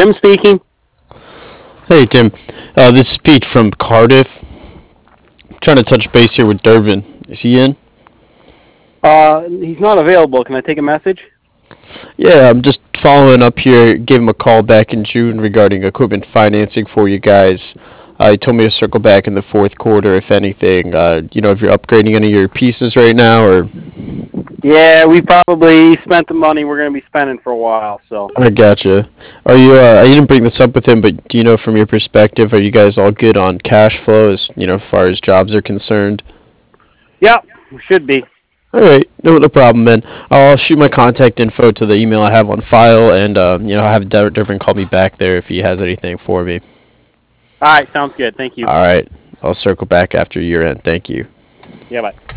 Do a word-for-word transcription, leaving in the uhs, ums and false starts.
Tim speaking. Hey Tim, uh, this is Pete from Cardiff. I'm trying to touch base here with Durbin. Is he in? Uh, he's not available. Can I take a message? Yeah, I'm just following up here. Gave him a call back in June regarding equipment financing for you guys. Uh, he told me to circle back in the fourth quarter, if anything. Uh, you know, if you're upgrading any of your pieces right now, or Yeah, we probably spent the money we're going to be spending for a while, so. I gotcha. Are you? Uh, I didn't bring this up with him, but do you know from your perspective, are you guys all good on cash flow, as you know, as far as jobs are concerned? Yep, we should be. All right, no, no problem, man. I'll shoot my contact info to the email I have on file, and uh, you know, I'll have Der- Dervin call me back there if he has anything for me. All right, sounds good. Thank you. All right, I'll circle back after year end. Thank you. Yeah, bye.